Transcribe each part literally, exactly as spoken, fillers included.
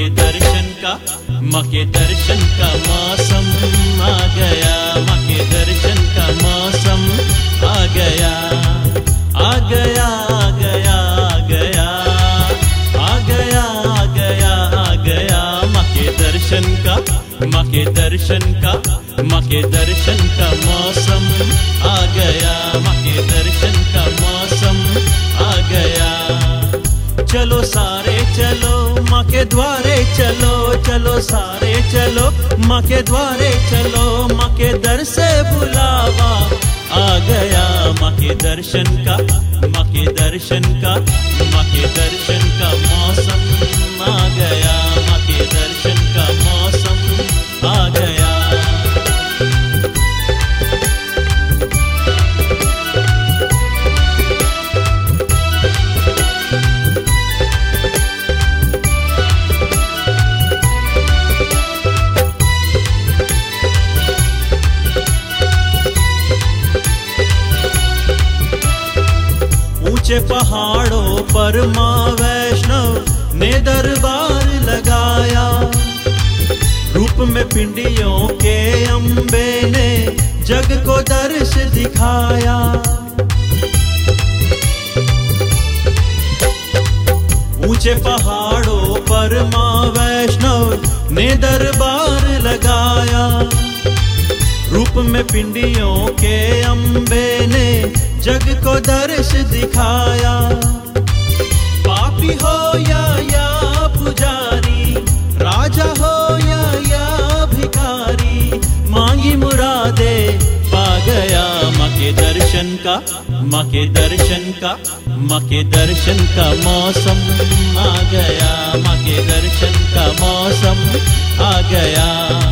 के दर्शन का, माँ के दर्शन का मौसम आ गया, माँ के दर्शन का मौसम आ गया, आ गया आ गया आ गया आ गया आ गया आ गया माँ के दर्शन का, माँ के दर्शन का, माँ के दर्शन का मौसम आ गया, माँ के दर्शन का मौसम आ गया। चलो सारे चलो माँ के द्वारे चलो, चलो सारे चलो माँ के द्वारे चलो, माँ के दर से बुलावा आ गया, माँ के दर्शन का, माँ के दर्शन का, माँ के दर्शन का मौसम आ गया, माँ के दर्शन का मौसम आ गया। ऊंचे पहाड़ों पर माँ वैष्णव ने दरबार लगाया, रूप में पिंडियों के अम्बे ने जग को दर्श दिखाया। ऊंचे पहाड़ों पर माँ वैष्णव ने दरबार लगाया, रूप में पिंडियों के अम्बे ने जग को दर्श दिखाया। पापी हो या या पुजारी, राजा हो या या भिखारी, मांगी मुरादे पा गया, माँ के दर्शन का, माँ के दर्शन का, माँ के दर्शन का मौसम आ गया, माँ के दर्शन का मौसम आ गया।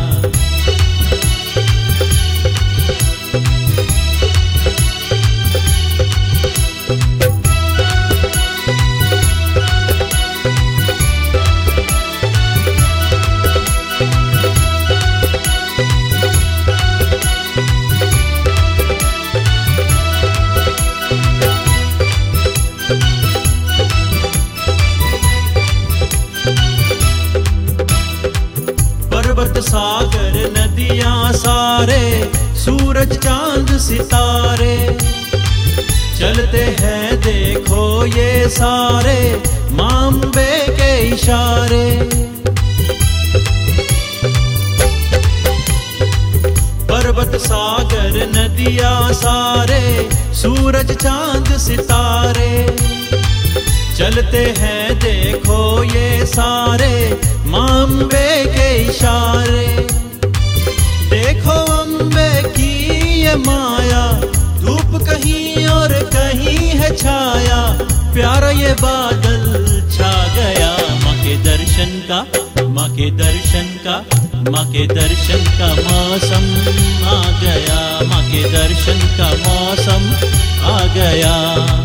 पर्वत सागर नदियां सारे, सूरज चांद सितारे, चलते हैं देखो ये सारे माँ अम्बे के इशारे। पर्वत सागर नदियां सारे, सूरज चांद सितारे, चलते हैं देखो ये सारे माँ अम्बे के इशारे। देखो अम्बे की ये माया, धूप कहीं और कहीं है छाया, प्यारा ये बादल छा गया, माँ के दर्शन का, माँ के दर्शन का, माँ के दर्शन का मौसम आ गया, माँ के दर्शन का मौसम आ गया।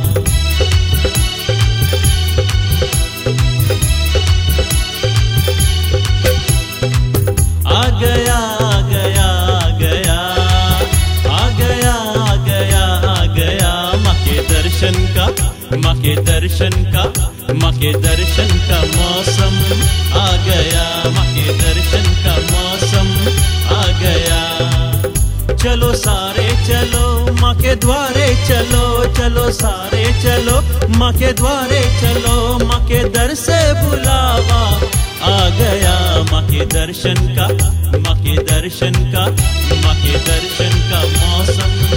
आ गया आ गया आ गया आ गया आ गया आ गया माँ के दर्शन का, माँ के दर्शन का, माँ के दर्शन का मौसम आ गया, माँ के दर्शन का मौसम आ गया। चलो सारे चलो माँ के द्वारे चलो, चलो सारे चलो माँ के द्वारे चलो, माँ के दर से बुलावा आ गया, माँ के दर्शन का, माँ के दर्शन का, माँ के दर्शन का मौसम